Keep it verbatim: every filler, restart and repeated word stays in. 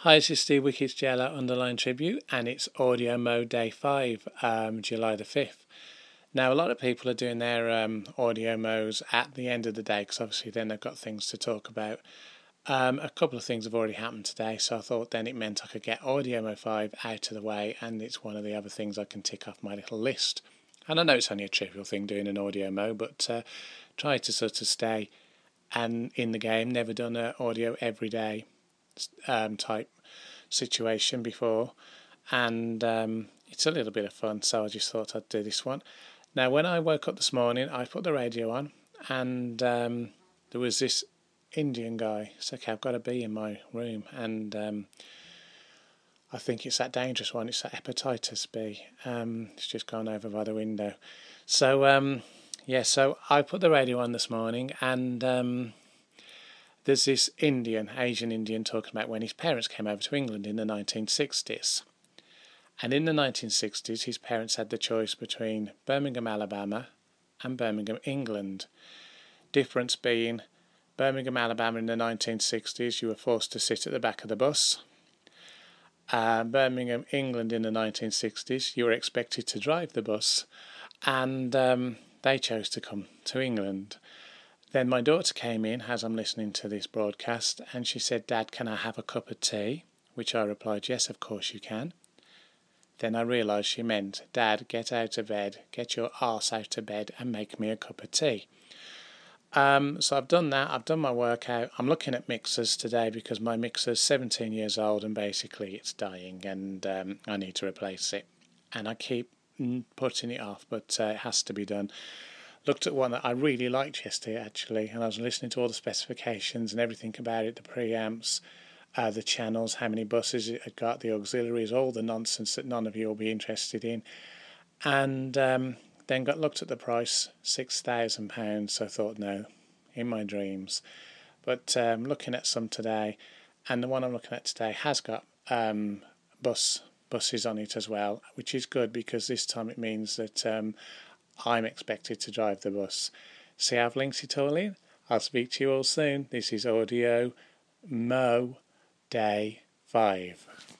Hi, this is Steve Wickett's J L Underline Tribute, and it's Audio Mo Day five, um, July the fifth. Now, a lot of people are doing their um, audio mo's at the end of the day because obviously then they've got things to talk about. Um, a couple of things have already happened today, so I thought then it meant I could get Audio Mo five out of the way, and it's one of the other things I can tick off my little list. And I know it's only a trivial thing doing an audio mo, but uh, try to sort of stay and in the game. Never done an audio every day um, type situation before, and um, it's a little bit of fun, so I just thought I'd do this one. Now, when I woke up this morning, I put the radio on, and um, there was this Indian guy. It's okay, I've got a bee in my room, and um, I think it's that dangerous one. It's that hepatitis bee. Um, it's just gone over by the window. So um, yeah, so I put the radio on this morning, and um, there's this Indian, Asian Indian, talking about when his parents came over to England in the nineteen sixties. And in the nineteen sixties, his parents had the choice between Birmingham, Alabama and Birmingham, England. Difference being, Birmingham, Alabama in the nineteen sixties, you were forced to sit at the back of the bus. Uh, Birmingham, England in the nineteen sixties, you were expected to drive the bus. And um, they chose to come to England. Then my daughter came in as I'm listening to this broadcast, and she said, "Dad, can I have a cup of tea?" Which I replied, "Yes, of course you can." Then I realised she meant, "Dad, get out of bed, get your arse out of bed and make me a cup of tea." Um, so I've done that, I've done my workout. I'm looking at mixers today because my mixer's seventeen years old and basically it's dying, and um, I need to replace it. And I keep putting it off, but uh, it has to be done. Looked at one that I really liked yesterday actually, and I was listening to all the specifications and everything about it, the preamps, uh, the channels, how many buses it had got, the auxiliaries, all the nonsense that none of you will be interested in. And um, then got looked at the price, six thousand pounds, so I thought, no, in my dreams. But um, looking at some today, and the one I'm looking at today has got um, bus buses on it as well, which is good because this time it means that um, I'm expected to drive the bus. See, I've linked it all in. I'll speak to you all soon. This is Audio Mo Day five.